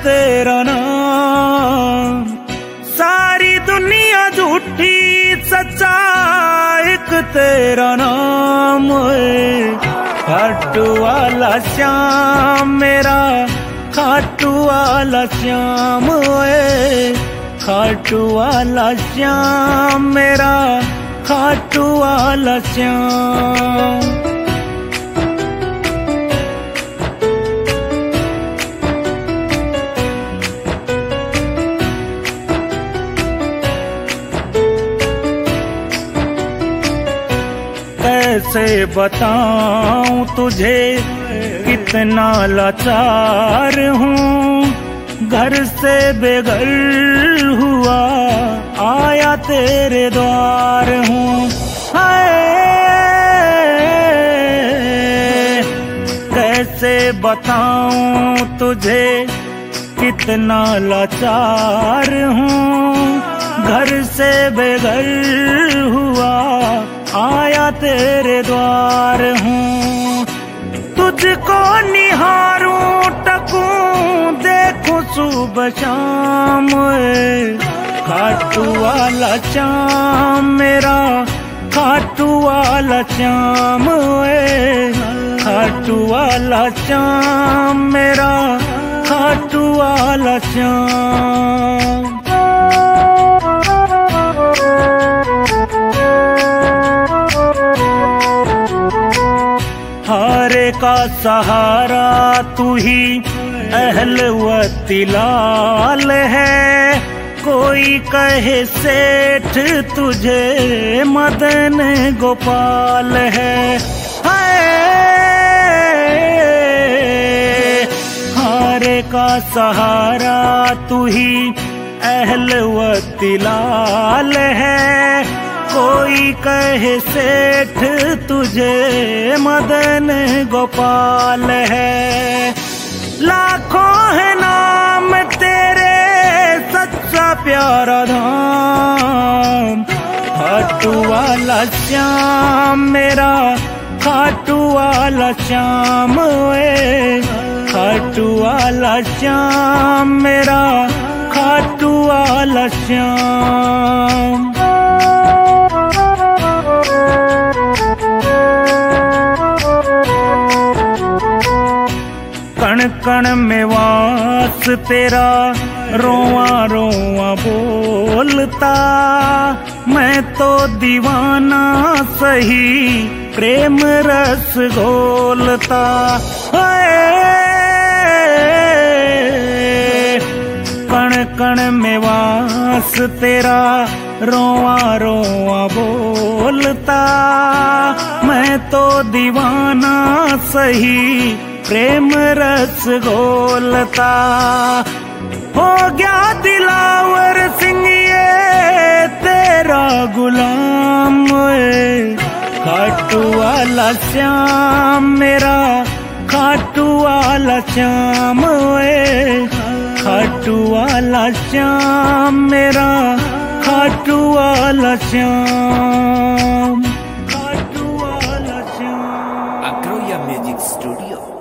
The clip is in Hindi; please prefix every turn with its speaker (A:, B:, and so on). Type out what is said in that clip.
A: तेरा नाम। सारी दुनिया झूठी सच्चा एक तेरा नाम है। खाटू वाला श्याम मेरा खाटू वाला श्याम है। खाटू वाला श्याम मेरा खाटू वाला श्याम। कैसे बताऊं तुझे कितना लाचार हूँ। घर से बेघर हुआ आया तेरे द्वार हूँ। हाय कैसे बताऊं तुझे कितना लाचार हूँ। घर से बेघर हुआ आया तेरे द्वार हूँ। तुझको निहारूं टकूं देखूं सुबह शाम। खाटू वाला श्याम मेरा खाटू वाला श्याम है। खाटू वाला श्याम मेरा खाटू वाला श्याम। हारे का सहारा तू ही अहलवती लाल है। कोई कहे सेठ तुझे मदन गोपाल है। हाय हारे का सहारा तू ही अहलवती लाल है। कोई कहे सेठ तुझे मदन गोपाल है। लाखों है नाम तेरे सच्चा प्यारा धाम। खाटू वाला श्याम मेरा खाटू वाला श्याम है। खाटू वाला श्याम मेरा खाटू वाला श्याम। कण कण में वास तेरा रोआ रोआ बोलता। मैं तो दीवाना सही प्रेम रस घोलता। कण कण में वास तेरा रोआ रोआ बोलता। मैं तो दीवाना सही प्रेम रस घोलता। हो गया दिलावर सिंह ये तेरा गुलाम। खाटू वाला श्याम मेरा खाटू वाला श्याम है। खाटू वाला श्याम मेरा खाटू वाला श्याम। खाटू वाला श्याम।
B: Acroya Music Studio.